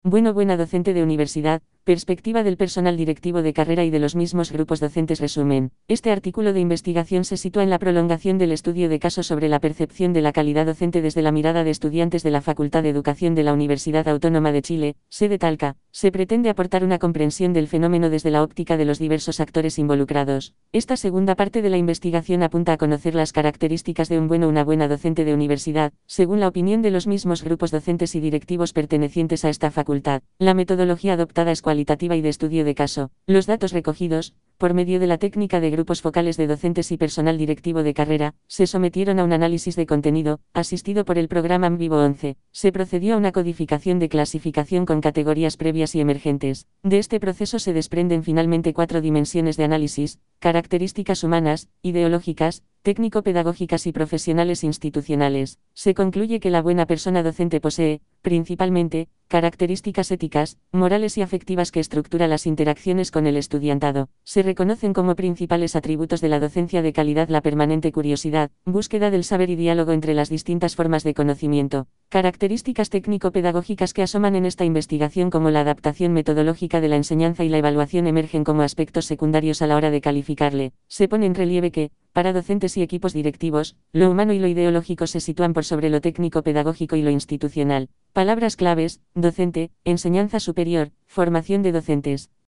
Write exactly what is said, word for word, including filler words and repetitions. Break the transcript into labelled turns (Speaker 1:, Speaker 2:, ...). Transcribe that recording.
Speaker 1: Bueno, buena docente de universidad, perspectiva del personal directivo de carrera y de los mismos grupos docentes. Resumen. Este artículo de investigación se sitúa en la prolongación del estudio de caso sobre la percepción de la calidad docente desde la mirada de estudiantes de la Facultad de Educación de la Universidad Autónoma de Chile, sede Talca. Se pretende aportar una comprensión del fenómeno desde la óptica de los diversos actores involucrados. Esta segunda parte de la investigación apunta a conocer las características de un bueno o una buena docente de universidad, según la opinión de los mismos grupos docentes y directivos pertenecientes a esta facultad. La metodología adoptada es cualitativa y de estudio de caso. Los datos recogidos, por medio de la técnica de grupos focales de docentes y personal directivo de carrera, se sometieron a un análisis de contenido, asistido por el programa AMVivo once. Se procedió a una codificación de clasificación con categorías previas y emergentes. De este proceso se desprenden finalmente cuatro dimensiones de análisis: características humanas, ideológicas, técnico-pedagógicas y profesionales institucionales. Se concluye que la buena persona docente posee, principalmente, características éticas, morales y afectivas que estructura las interacciones con el estudiantado. Se reconocen como principales atributos de la docencia de calidad la permanente curiosidad, búsqueda del saber y diálogo entre las distintas formas de conocimiento. Características técnico-pedagógicas que asoman en esta investigación como la adaptación metodológica de la enseñanza y la evaluación emergen como aspectos secundarios a la hora de calificarle. Se pone en relieve que, para docentes y equipos directivos, lo humano y lo ideológico se sitúan por sobre lo técnico-pedagógico y lo institucional. Palabras claves: docente, enseñanza superior, formación de docentes.